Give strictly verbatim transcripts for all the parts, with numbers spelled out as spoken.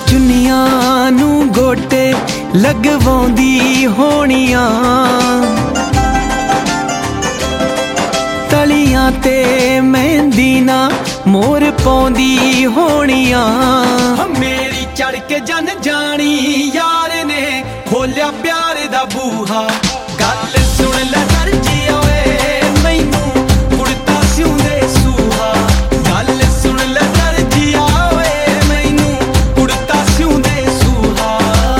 ਚੁੰਨੀਆਂ ਨੂੰ ਗੋਟੇ ਲਗਵਾਉਂਦੀ ਹੋਣੀਆਂ, ਤਲੀਆਂ ਤੇ ਮਹਿੰਦੀ ਨਾ ਮੋਰ ਪਾਉਂਦੀ ਹੋਣੀਆਂ। ਮੇਰੀ ਚੜ ਕੇ ਜਨ ਜਾਣੀ ਯਾਰ ਨੇ ਖੋਲਿਆ ਪਿਆਰ ਦਾ ਬੂਹਾ, ਗੱਲ ਸੁਣ ਲੈ ਦਰਜੀ ਓਏ ਮੈਨੂੰ ਕੁੜਤਾ ਸਿਉਂਦੇ ਸੂਹਾ, ਗੱਲ ਸੁਣ ਲੈ ਦਰਜੀ ਓਏ ਮੈਨੂੰ ਕੁੜਤਾ ਸਿਉਂਦੇ ਸੂਹਾ।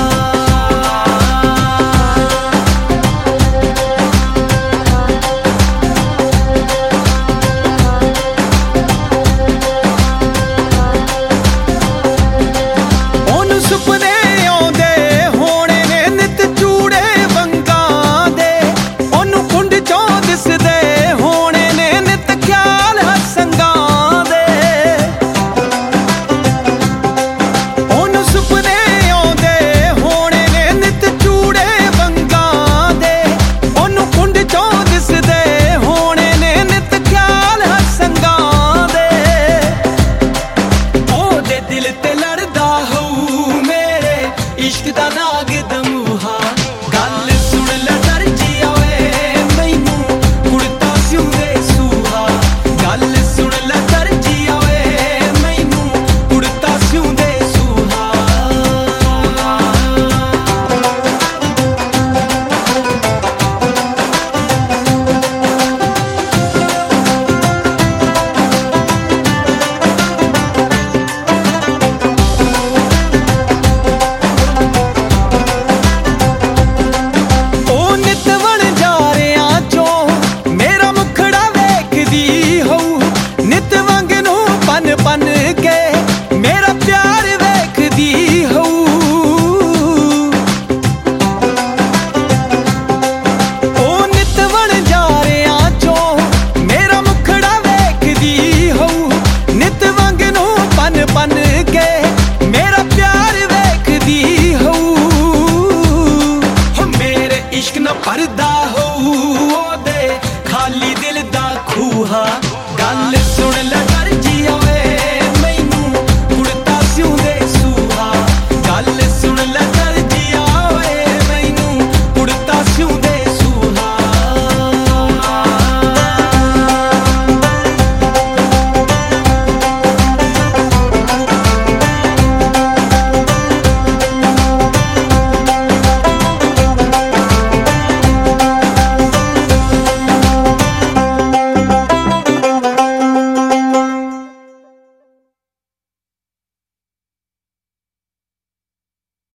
ਉਹਨੂੰ ਸੁਪਨੇ ਆਉਂਦੇ ਹੋਣੇ ਨੇ ਨਿਤ ਚੂੜੇ ਵੰਗਾਂ ਦੇ, ਉਹਨੂੰ ਕੁੰਡ ਚੋਂ ਦਿਸਦੇ ਹੋਣੇ ਨੇ ਨਿਤ ਖਿਆਲ ਹਸੰਗਾਂ ਦੇ। ਉਹਨੂੰ ਸੁਪਨੇ ਆਉਂਦੇ ਹੋਣੇ ਨੇ ਨਿਤ ਚੂੜੇ ਵੰਗਾਂ ਦੇ, ਉਹਨੂੰ ਕੁੰਡ ਚੋਂ ਦਿਸਦੇ ਹੋਣੇ ਨੇ ਨਿਤ ਖਿਆਲ ਹਸੰਗਾਂ ਦੇ। ਉਹਦੇ ਦਿਲ ਤੇ ਲੜਦਾ ਹੋਊ ਮੇਰੇ ਇਸ਼ਕ ਦਾ ਨਾਗ ਦਮੂਹਾ, ਗੱਲ ਸੁਣ ਲੈ ਦਰਜੀ ਓਏ ਮੈਨੂੰ ਕੁੜਤਾ ਸਿਉਂਦੇ ਸੂਹਾ, ਗੱਲ ਸੁਣ ਲੈ ਦਰਜੀ ਓਏ ਮੈਨੂੰ ਕੁੜਤਾ ਸਿਉਂਦੇ ਸੂਹਾ। ਉਹ ਨਿਤ ਵਣਜਾਰਿਆਂ ਚੋਂ ਮੇਰਾ ਮੁਖੜਾ ਵੇਖਦੀ ਹੋਊ, ਨਿਤ ਵਾਂਗ ਨੂੰ ਪਨ ਪਨ ਕੇ ਮੇਰਾ ਪਿਆਰ ਵੇਖਦੀ ਹੋਊ। ਉਹ ਨਿਤ ਵਣਜਾਰਿਆਂ ਚੋਂ ਮੇਰਾ ਮੁਖੜਾ ਵੇਖਦੀ ਹੋਊ, ਨਿਤ ਵਾਂਗ ਨੂੰ ਪਨ ਪਨ ਕੇ ਮੇਰਾ ਪਿਆਰ ਵੇਖਦੀ ਹੋਊ। ਹੋ ਮੇਰੇ ਇਸ਼ਕ ਨਾ ਪਰਦਾ